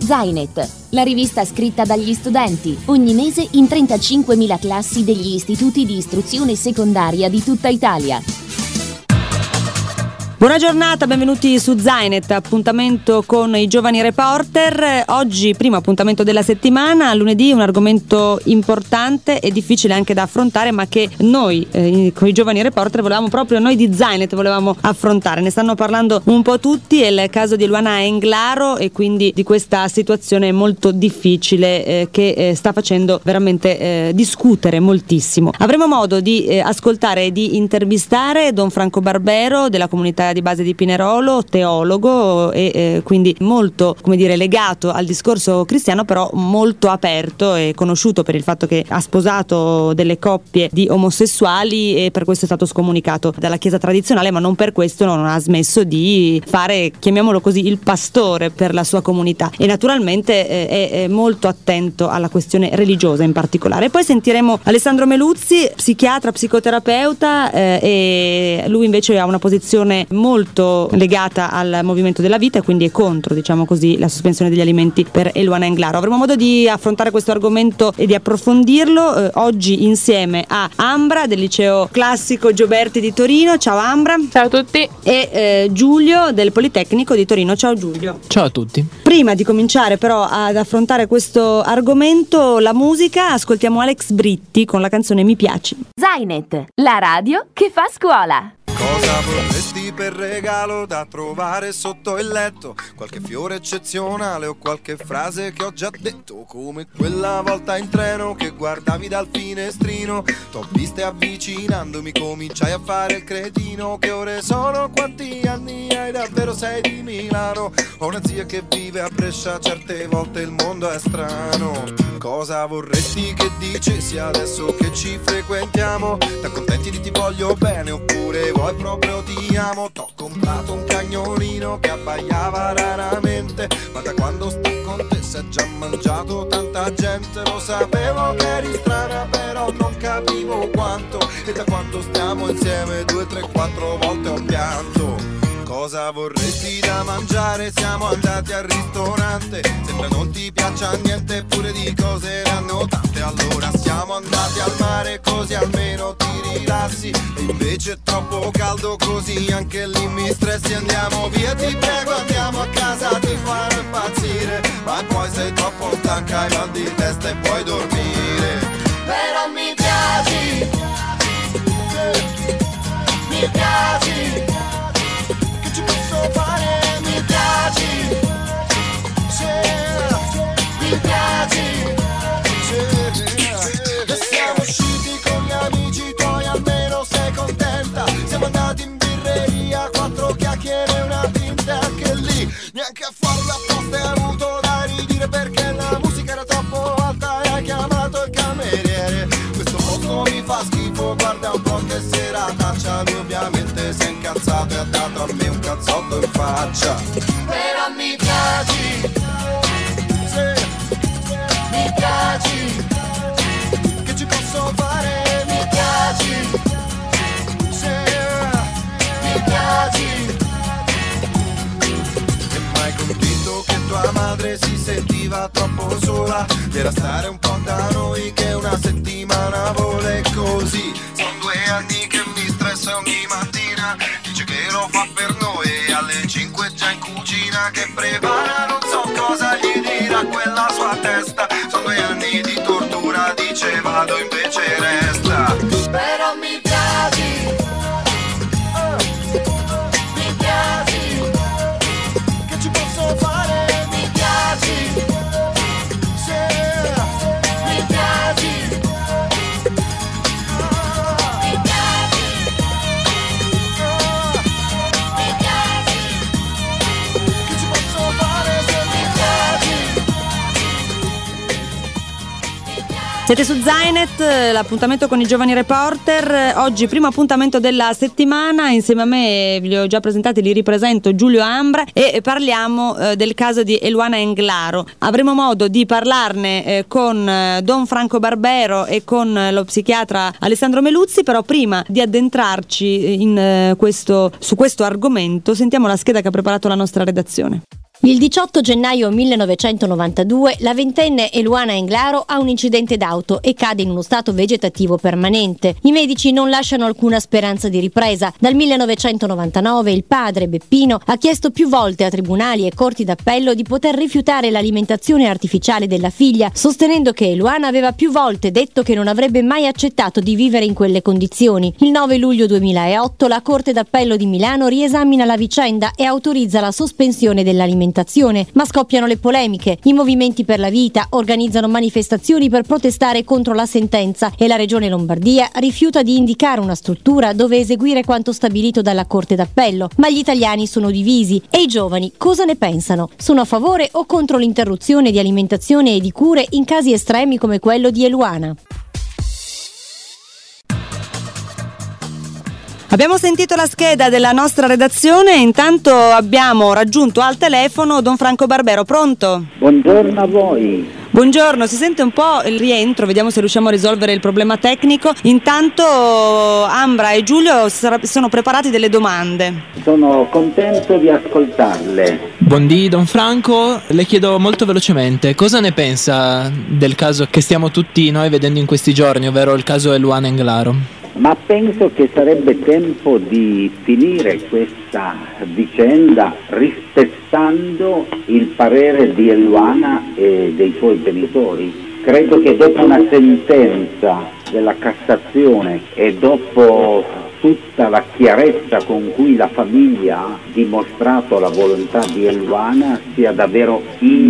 Zainet, la rivista scritta dagli studenti, ogni mese in 35.000 classi degli istituti di istruzione secondaria di tutta Italia. Buona giornata, benvenuti su Zainet, appuntamento con i giovani reporter. Oggi primo appuntamento della settimana, lunedì, un argomento importante e difficile anche da affrontare, ma che noi con i giovani reporter volevamo proprio, noi di Zainet volevamo affrontare. Ne stanno parlando un po' tutti, è il caso di Eluana Englaro e quindi di questa situazione molto difficile che sta facendo veramente discutere moltissimo. Avremo modo di ascoltare e di intervistare Don Franco Barbero della comunità di base di Pinerolo, teologo e quindi molto, come dire, legato al discorso cristiano, però molto aperto e conosciuto per il fatto che ha sposato delle coppie di omosessuali e per questo è stato scomunicato dalla Chiesa tradizionale, ma non per questo non ha smesso di fare, chiamiamolo così, il pastore per la sua comunità e naturalmente è molto attento alla questione religiosa in particolare. Poi sentiremo Alessandro Meluzzi, psichiatra, psicoterapeuta e lui invece ha una posizione molto legata al movimento della vita e quindi è contro, diciamo così, la sospensione degli alimenti per Eluana Englaro. Avremo modo di affrontare questo argomento e di approfondirlo oggi insieme a Ambra del liceo classico Gioberti di Torino. Ciao Ambra. Ciao a tutti. E Giulio del Politecnico di Torino. Ciao Giulio. Ciao a tutti. Prima di cominciare però ad affrontare questo argomento, la musica, ascoltiamo Alex Britti con la canzone Mi piaci. Zainet, la radio che fa scuola. Cosa vorresti per regalo da trovare sotto il letto? Qualche fiore eccezionale o qualche frase che ho già detto? Come quella volta in treno che guardavi dal finestrino. T'ho viste avvicinandomi, cominciai a fare il cretino. Che ore sono? Quanti anni hai? Davvero sei di Milano? Ho una zia che vive a Brescia, certe volte il mondo è strano. Cosa vorresti che dicessi adesso che ci frequentiamo? T'accontenti di ti voglio bene oppure vuoi proprio ti amo? T'ho comprato un cagnolino che abbaiava raramente, ma da quando sta con te si è già mangiato tanta gente. Lo sapevo che eri strana però non capivo quanto, e da quando stiamo insieme 2, 3, 4 volte ho pianto. Cosa vorresti da mangiare? Siamo andati al ristorante, sembra non ti piaccia niente eppure di cose ne hanno tante. Allora siamo andati al mare così almeno ti rilassi, e invece è troppo caldo così anche lì mi stressi. Andiamo via ti prego, andiamo a casa, ti farò impazzire, ma poi sei troppo stanca, hai mal di testa e puoi dormire. Però mi piaci, mi piaci, fare, mi piaci, mi piaci, e siamo usciti con gli amici tuoi, almeno sei contenta. Siamo andati in birreria, 4 chiacchiere e una tinta, anche lì neanche a farla apposta hai avuto da ridire perché la musica era troppo alta e hai chiamato il cameriere. Questo posto mi fa schifo, guarda un po' che serataccia. Lui ovviamente si è incazzato e ha dato a me un cazzotto in faccia. Però mi piaci, sì, mi piaci, che ci posso fare? Mi piaci, sì, mi piaci. E mai convinto che tua madre si sentiva troppo sola, era stare un po' da noi che una settimana vuole così. Sono 2 anni che mi stressa ogni mattina, dice che lo fa per noi e alle 5 già in cucina che prepara, non so cosa gli dirà quella sua testa. Sono 2 anni di tortura, dice vado invece resta. Però mi piaci, mi piaci, che ci posso fare? Mi piaci, sì, mi piaci. Siete su Zainet, l'appuntamento con i giovani reporter. Oggi primo appuntamento della settimana, insieme a me vi li ho già presentati, li ripresento, Giulio Ambra, e parliamo del caso di Eluana Englaro. Avremo modo di parlarne con Don Franco Barbero e con lo psichiatra Alessandro Meluzzi, però prima di addentrarci su questo argomento sentiamo la scheda che ha preparato la nostra redazione. Il 18 gennaio 1992 la ventenne Eluana Englaro ha un incidente d'auto e cade in uno stato vegetativo permanente. I medici non lasciano alcuna speranza di ripresa. Dal 1999 il padre Beppino ha chiesto più volte a tribunali e corti d'appello di poter rifiutare l'alimentazione artificiale della figlia, sostenendo che Eluana aveva più volte detto che non avrebbe mai accettato di vivere in quelle condizioni. Il 9 luglio 2008 la Corte d'Appello di Milano riesamina la vicenda e autorizza la sospensione dell'alimentazione. Ma scoppiano le polemiche. I movimenti per la vita organizzano manifestazioni per protestare contro la sentenza e la Regione Lombardia rifiuta di indicare una struttura dove eseguire quanto stabilito dalla Corte d'Appello. Ma gli italiani sono divisi. E i giovani cosa ne pensano? Sono a favore o contro l'interruzione di alimentazione e di cure in casi estremi come quello di Eluana? Abbiamo sentito la scheda della nostra redazione e intanto abbiamo raggiunto al telefono Don Franco Barbero. Pronto? Buongiorno a voi. Buongiorno, si sente un po' il rientro, vediamo se riusciamo a risolvere il problema tecnico. Intanto Ambra e Giulio sono preparati delle domande. Sono contento di ascoltarle. Buondì Don Franco, le chiedo molto velocemente, cosa ne pensa del caso che stiamo tutti noi vedendo in questi giorni, ovvero il caso Eluana Englaro? Ma penso che sarebbe tempo di finire questa vicenda rispettando il parere di Eluana e dei suoi genitori. Credo che dopo una sentenza della Cassazione e dopo tutta la chiarezza con cui la famiglia ha dimostrato la volontà di Eluana sia davvero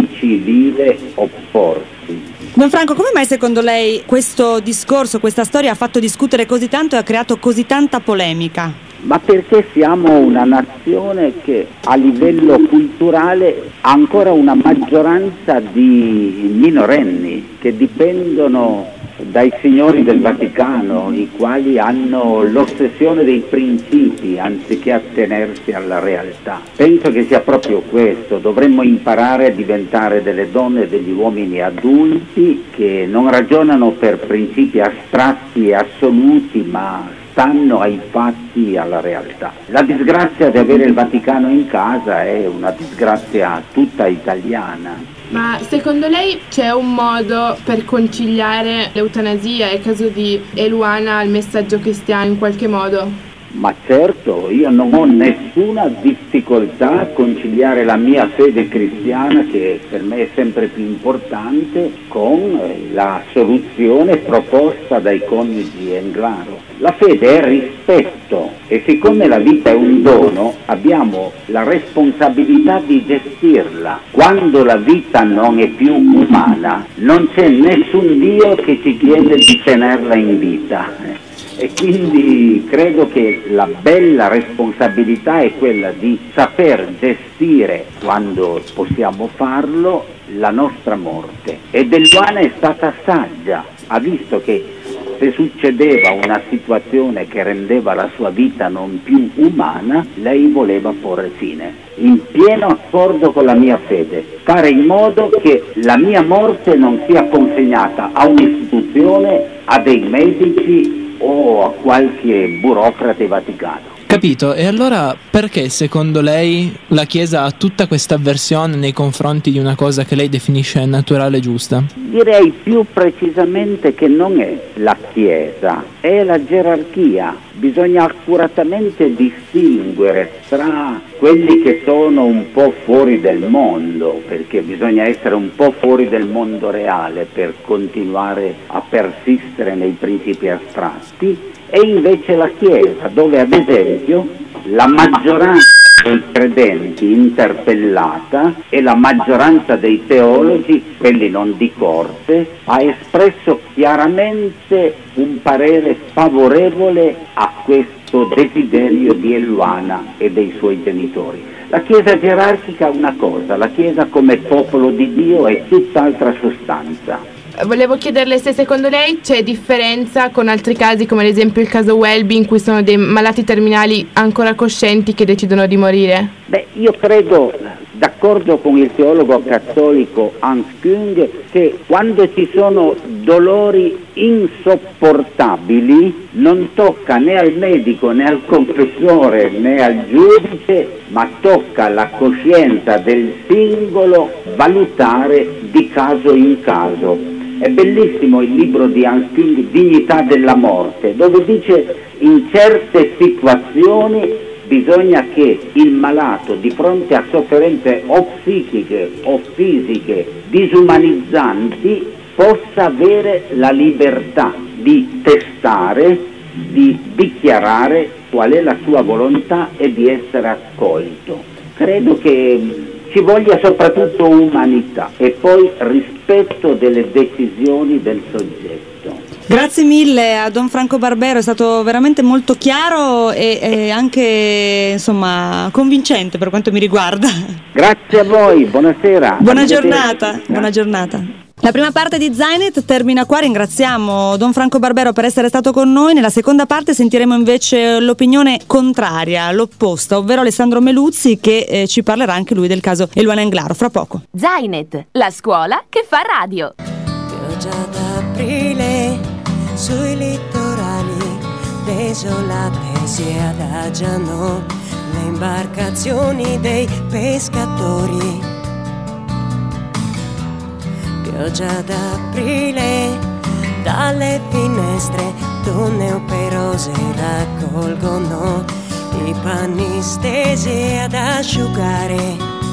incivile opporsi. Don Franco, come mai secondo lei questo discorso, questa storia ha fatto discutere così tanto e ha creato così tanta polemica? Ma perché siamo una nazione che a livello culturale ha ancora una maggioranza di minorenni che dipendono dai signori del Vaticano, i quali hanno l'ossessione dei principi anziché attenersi alla realtà. Penso che sia proprio questo, dovremmo imparare a diventare delle donne e degli uomini adulti che non ragionano per principi astratti e assoluti, ma stanno ai fatti e alla realtà. La disgrazia di avere il Vaticano in casa è una disgrazia tutta italiana. Ma secondo lei c'è un modo per conciliare l'eutanasia e il caso di Eluana al messaggio cristiano in qualche modo? Ma certo, io non ho nessuna difficoltà a conciliare la mia fede cristiana, che per me è sempre più importante, con la soluzione proposta dai coniugi Englaro. La fede è rispetto e siccome la vita è un dono, abbiamo la responsabilità di gestirla. Quando la vita non è più umana, non c'è nessun Dio che ci chiede di tenerla in vita. E quindi credo che la bella responsabilità è quella di saper gestire, quando possiamo farlo, la nostra morte. Ed Eluana è stata saggia, ha visto che se succedeva una situazione che rendeva la sua vita non più umana, lei voleva porre fine, in pieno accordo con la mia fede, fare in modo che la mia morte non sia consegnata a un'istituzione, a dei medici o a qualche burocrate vaticano. Capito, e allora perché secondo lei la Chiesa ha tutta questa avversione nei confronti di una cosa che lei definisce naturale e giusta? Direi più precisamente che non è la Chiesa, è la gerarchia. Bisogna accuratamente distinguere tra quelli che sono un po' fuori del mondo, perché bisogna essere un po' fuori del mondo reale per continuare a persistere nei principi astratti, e invece la Chiesa, dove ad esempio la maggioranza dei credenti interpellata e la maggioranza dei teologi, quelli non di corte, ha espresso chiaramente un parere favorevole a questo desiderio di Eluana e dei suoi genitori. La Chiesa gerarchica è una cosa, la Chiesa come popolo di Dio è tutt'altra sostanza. Volevo chiederle se secondo lei c'è differenza con altri casi, come ad esempio il caso Welby, in cui sono dei malati terminali ancora coscienti che decidono di morire? Io credo d'accordo con il teologo cattolico Hans Küng che quando ci sono dolori insopportabili non tocca né al medico né al confessore né al giudice, ma tocca alla coscienza del singolo valutare di caso in caso. È bellissimo il libro di Hans Küng, Dignità della morte, dove dice in certe situazioni bisogna che il malato di fronte a sofferenze o psichiche o fisiche disumanizzanti possa avere la libertà di testare, di dichiarare qual è la sua volontà e di essere accolto. Credo che ci voglia soprattutto umanità e poi rispetto delle decisioni del soggetto. Grazie mille a Don Franco Barbero, è stato veramente molto chiaro e anche insomma convincente per quanto mi riguarda. Grazie a voi, buonasera. Buona giornata, buona giornata. La prima parte di Zainet termina qua, ringraziamo Don Franco Barbero per essere stato con noi. Nella seconda parte sentiremo invece l'opinione contraria, l'opposta, ovvero Alessandro Meluzzi che ci parlerà anche lui del caso Eluana Englaro, fra poco. Zainet, la scuola che fa radio. Pioggia d'aprile sui litorali desolate si adagiano le imbarcazioni dei pescatori. Pioggia d'aprile, dalle finestre donne operose raccolgono i panni stesi ad asciugare.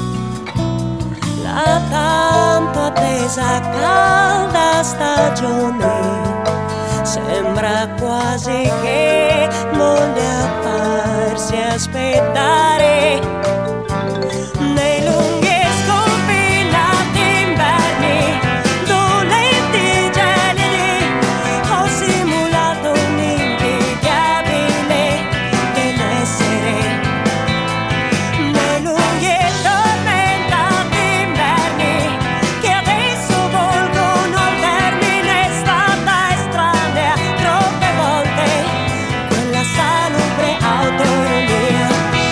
La tanto attesa calda stagione sembra quasi che voglia farsi aspettare. Nei lunghi sconfinati inverni, dolenti gelidi, ho simulato un invidiabile benessere. Nei lunghi tormentati inverni, che adesso volgono al termine, è stata estranea troppe volte quella salubre autonomia.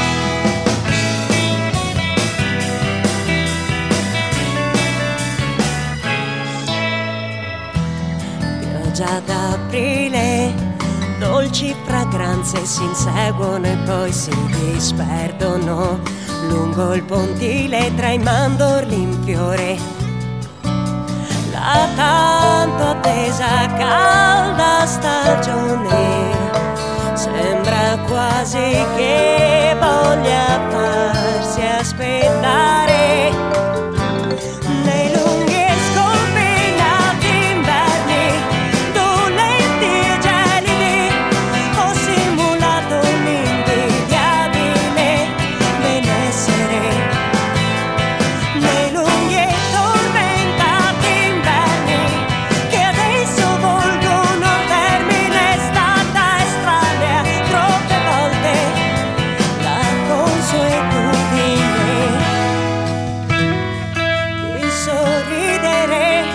Pioggia d'aprile, dolci fragranze si inseguono e poi si disperdono lungo il pontile tra i mandorli in fiore. La tanto attesa calda stagione sembra quasi che voglia farsi aspettare. Nei lunghi sconfinati inverni, dolenti e gelidi, ho simulato un invidiabile benessere. Nei lunghi e tormentati inverni, che adesso volgono al termine, è stata estranea troppe volte la consuetudine di sorridere.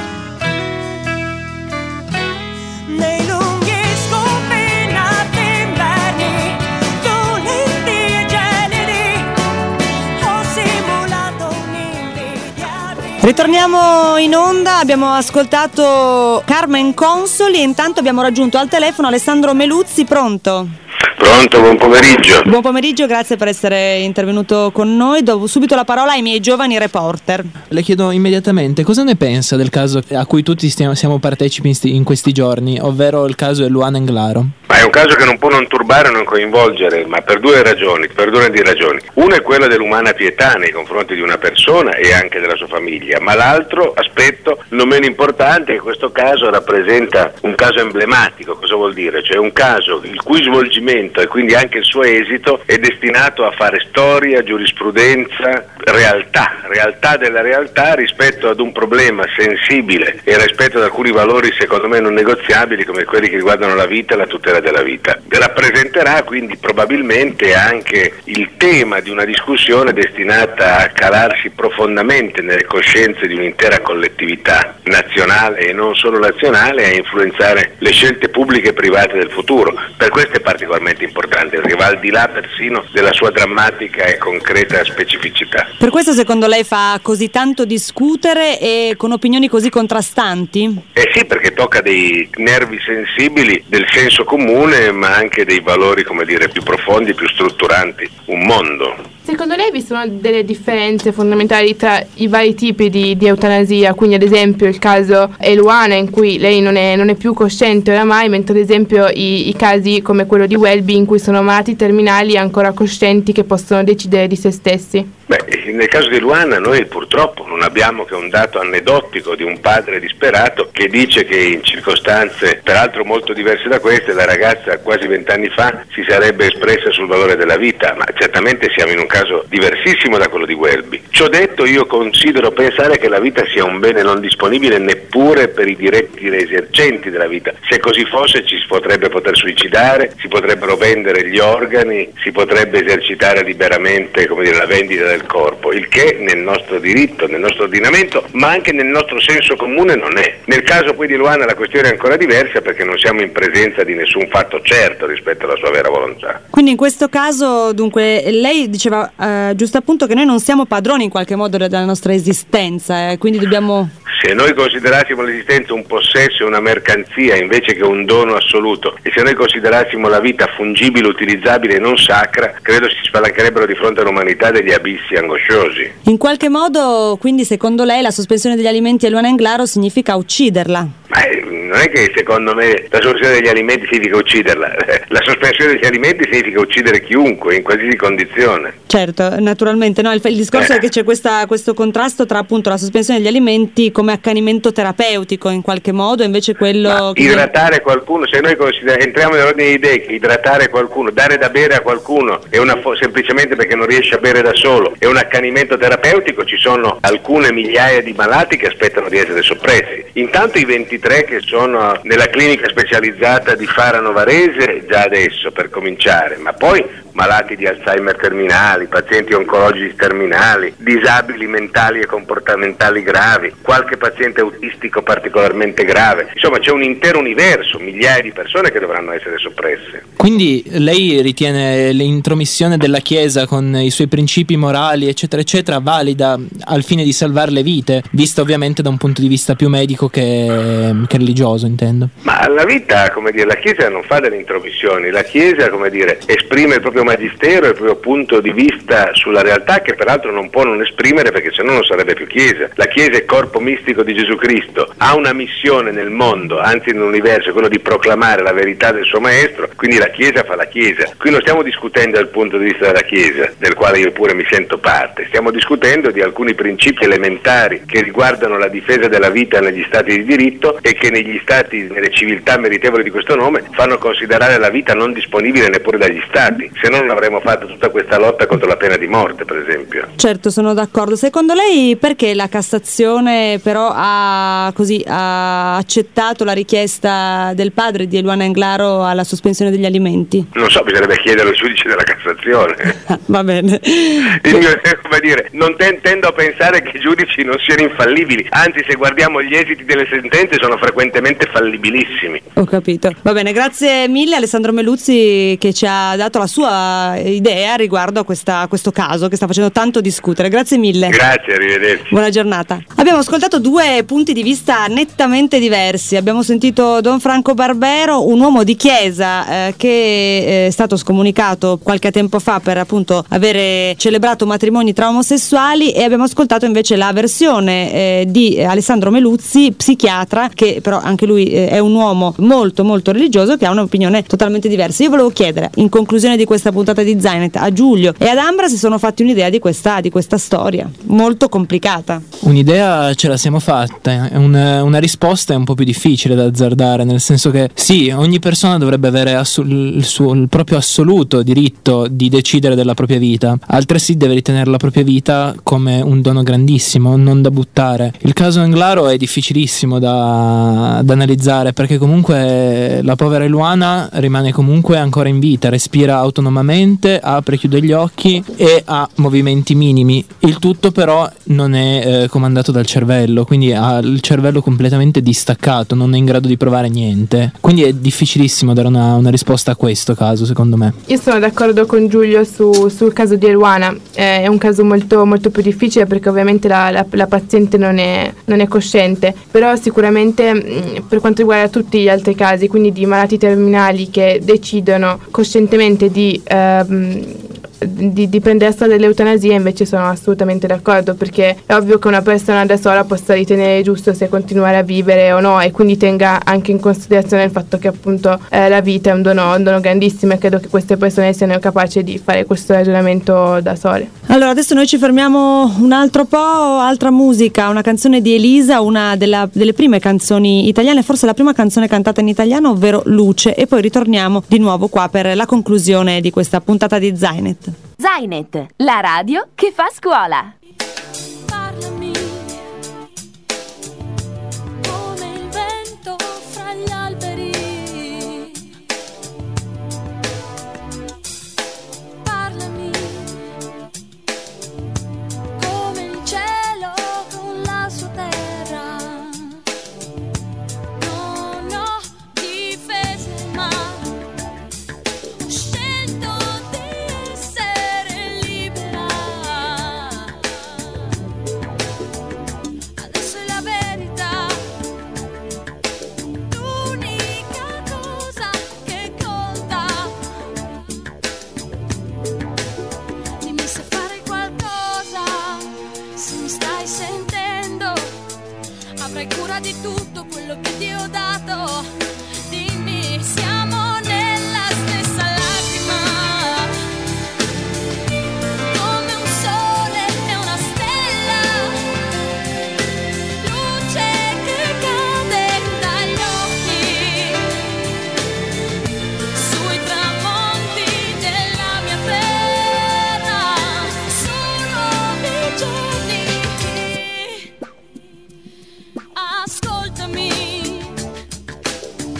Nei lunghi sconfinati inverni, dolenti e gelidi, ho simulato un invidiabile. Ritorniamo in onda, abbiamo ascoltato Carmen Consoli e intanto abbiamo raggiunto al telefono Alessandro Meluzzi, pronto? Pronto, buon pomeriggio. Buon pomeriggio, grazie per essere intervenuto con noi. Do subito la parola ai miei giovani reporter. Le chiedo immediatamente cosa ne pensa del caso a cui tutti siamo partecipi in questi giorni, ovvero il caso Eluana Englaro. Ma è un caso che non può non turbare o non coinvolgere, ma per due ragioni. Una è quella dell'umana pietà nei confronti di una persona e anche della sua famiglia, ma l'altro aspetto non meno importante è che questo caso rappresenta un caso emblematico. Cosa vuol dire? Cioè un caso il cui svolgimento e quindi anche il suo esito è destinato a fare storia, giurisprudenza, realtà della realtà rispetto ad un problema sensibile e rispetto ad alcuni valori secondo me non negoziabili come quelli che riguardano la vita e la tutela della vita. Rappresenterà quindi probabilmente anche il tema di una discussione destinata a calarsi profondamente nelle coscienze di un'intera collettività nazionale e non solo nazionale e a influenzare le scelte pubbliche e private del futuro. Per questo è particolarmente estremamente importante, perché va al di là persino della sua drammatica e concreta specificità. Per questo secondo lei fa così tanto discutere e con opinioni così contrastanti? Sì, perché tocca dei nervi sensibili del senso comune, ma anche dei valori, come dire, più profondi, più strutturanti, un mondo. Secondo lei vi sono delle differenze fondamentali tra i vari tipi di eutanasia? Quindi ad esempio il caso Eluana, in cui lei non è più cosciente oramai, mentre ad esempio i casi come quello di Welby, in cui sono malati terminali ancora coscienti che possono decidere di se stessi. Nel caso di Eluana noi purtroppo non abbiamo che un dato aneddotico di un padre disperato che dice che in circostanze peraltro molto diverse da queste la ragazza quasi 20 anni fa si sarebbe espressa sul valore della vita, ma certamente siamo in un caso diversissimo da quello di Welby. Ciò detto, io considero pensare che la vita sia un bene non disponibile neppure per i diretti esercenti della vita. Se così fosse ci si potrebbe poter suicidare, si potrebbero vendere gli organi, si potrebbe esercitare liberamente, come dire, la vendita del corpo, il che nel nostro diritto, nel nostro ordinamento, ma anche nel nostro senso comune non è. Nel caso poi di Eluana la questione è ancora diversa perché non siamo in presenza di nessun fatto certo rispetto alla sua vera volontà. Quindi in questo caso, dunque, lei diceva giusto appunto che noi non siamo padroni in qualche modo della nostra esistenza, quindi dobbiamo... Se noi considerassimo l'esistenza un possesso e una mercanzia invece che un dono assoluto, e se noi considerassimo la vita fungibile, utilizzabile e non sacra, credo si spalancherebbero di fronte all'umanità degli abissi angosciosi. In qualche modo, quindi, secondo lei la sospensione degli alimenti a Eluana Englaro significa ucciderla? Non è che secondo me la sospensione degli alimenti significa ucciderla, la sospensione degli alimenti significa uccidere chiunque in qualsiasi condizione. Certo, naturalmente, no? Il discorso è che c'è questo contrasto tra appunto la sospensione degli alimenti come accanimento terapeutico in qualche modo, invece quello che... Idratare qualcuno, se noi entriamo nell'ordine di idee che idratare qualcuno, dare da bere a qualcuno è semplicemente perché non riesce a bere da solo, è un accanimento terapeutico, ci sono alcune migliaia di malati che aspettano di essere soppressi. Intanto i 23 che sono nella clinica specializzata di Farano Varese già adesso per cominciare, ma poi malati di Alzheimer terminali, pazienti oncologici terminali, disabili mentali e comportamentali gravi, qualche paziente autistico particolarmente grave. Insomma, c'è un intero universo, migliaia di persone che dovranno essere soppresse. Quindi lei ritiene l'intromissione della Chiesa con i suoi principi morali, eccetera, eccetera, valida al fine di salvare le vite, vista ovviamente da un punto di vista più medico che religioso, intendo? Ma la vita, come dire, la Chiesa non fa delle intromissioni, la Chiesa, come dire, esprime il proprio magistero e il proprio punto di vista sulla realtà, che peraltro non può non esprimere perché sennò non sarebbe più Chiesa. La Chiesa è corpo mistico di Gesù Cristo, ha una missione nel mondo, anzi nell'universo, quello di proclamare la verità del suo maestro, quindi la Chiesa fa la Chiesa. Qui non stiamo discutendo dal punto di vista della Chiesa, del quale io pure mi sento parte, stiamo discutendo di alcuni principi elementari che riguardano la difesa della vita negli stati di diritto e che negli stati, nelle civiltà meritevoli di questo nome, fanno considerare la vita non disponibile neppure dagli stati, se no non avremmo fatto tutta questa lotta contro la pena di morte, per esempio. Certo, sono d'accordo. Secondo lei perché la Cassazione però ha accettato la richiesta del padre di Eluana Englaro alla sospensione degli alimenti? Non so, bisognerebbe chiedere al giudice della Cassazione. Va bene. Come dire, non tendo a pensare che i giudici non siano infallibili, anzi se guardiamo gli esiti delle sentenze sono frequentemente fallibilissimi. Ho capito. Va bene, grazie mille Alessandro Meluzzi che ci ha dato la sua idea riguardo a questo caso che sta facendo tanto discutere. Grazie mille. Grazie, arrivederci. Buona giornata. Abbiamo ascoltato due punti di vista nettamente diversi. Abbiamo sentito Don Franco Barbero, un uomo di chiesa che è stato scomunicato qualche tempo fa per appunto avere celebrato matrimoni tra omosessuali, e abbiamo ascoltato invece la versione di Alessandro Meluzzi, psichiatra, che però anche lui è un uomo molto molto religioso che ha un'opinione totalmente diversa. Io volevo chiedere, in conclusione di questa puntata di Zainet, a Giulio e ad Ambra si sono fatti un'idea di questa storia molto complicata. Un'idea ce la siamo fatta, una risposta è un po' più difficile da azzardare, nel senso che sì, ogni persona dovrebbe avere il proprio assoluto diritto di decidere della propria vita, altresì deve ritenere la propria vita come un dono grandissimo, non da buttare. Il caso Englaro è difficilissimo da analizzare, perché comunque la povera Eluana rimane comunque ancora in vita, respira autonomamente calmamente, apre e chiude gli occhi e ha movimenti minimi. Il tutto però non è comandato dal cervello, quindi ha il cervello completamente distaccato, non è in grado di provare niente, quindi è difficilissimo dare una risposta a questo caso, secondo me. Io sono d'accordo con Giulio sul caso di Eluana, è un caso molto, molto più difficile perché ovviamente la paziente non è cosciente, però sicuramente per quanto riguarda tutti gli altri casi, quindi di malati terminali che decidono coscientemente di prendere la strada dell'eutanasia, invece sono assolutamente d'accordo, perché è ovvio che una persona da sola possa ritenere giusto se continuare a vivere o no, e quindi tenga anche in considerazione il fatto che appunto la vita è un dono grandissimo, e credo che queste persone siano capaci di fare questo ragionamento da sole. Allora adesso noi ci fermiamo un altro po', altra musica, una canzone di Elisa, una delle prime canzoni italiane, forse la prima canzone cantata in italiano, ovvero Luce, e poi ritorniamo di nuovo qua per la conclusione di questa puntata di Zainet. Zainet, la radio che fa scuola. Parlami come il vento fra gli alberi. Parlami come il cielo con la sua terra. Non ho difese ma ho scelto di essere libera. Adesso è la verità, l'unica cosa che conta. Dimmi se fare qualcosa, se mi stai sentendo. Avrai cura di tutto quello che ti ho dato. Dimmi, siamo nella stessa lacrima, come un sole e una stella, luce che cade dagli occhi, sui tramonti della mia terra. Sono nuovi giorni, ascoltami.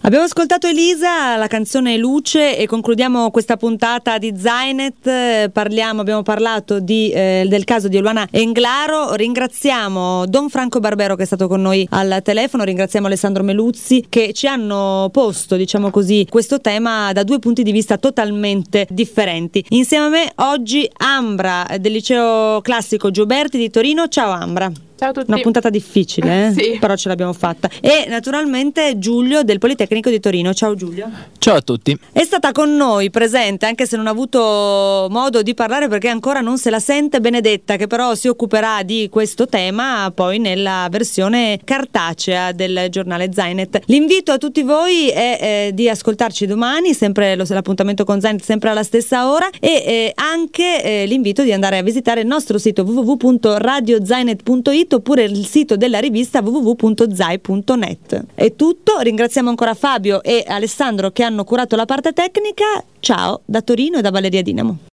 Abbiamo ascoltato Elisa, la canzone Luce, e concludiamo questa puntata di Zainet. Abbiamo parlato del caso di Eluana Englaro. Ringraziamo Don Franco Barbero che è stato con noi al telefono, ringraziamo Alessandro Meluzzi che ci hanno posto, diciamo così, questo tema da due punti di vista totalmente differenti. Insieme a me oggi Ambra del Liceo Classico Gioberti di Torino. Ciao Ambra. Ciao a tutti. Una puntata difficile, Sì. Però ce l'abbiamo fatta. E naturalmente Giulio del Politecnico di Torino. Ciao Giulio. Ciao a tutti. È stata con noi presente, anche se non ha avuto modo di parlare perché ancora non se la sente, Benedetta, che però si occuperà di questo tema poi nella versione cartacea del giornale Zainet. L'invito a tutti voi è di ascoltarci domani, sempre l'appuntamento con Zainet sempre alla stessa ora, e anche l'invito di andare a visitare il nostro sito www.radiozainet.it oppure il sito della rivista www.zai.net. È tutto, ringraziamo ancora Fabio e Alessandro che hanno curato la parte tecnica. Ciao da Torino e da Valeria Dinamo.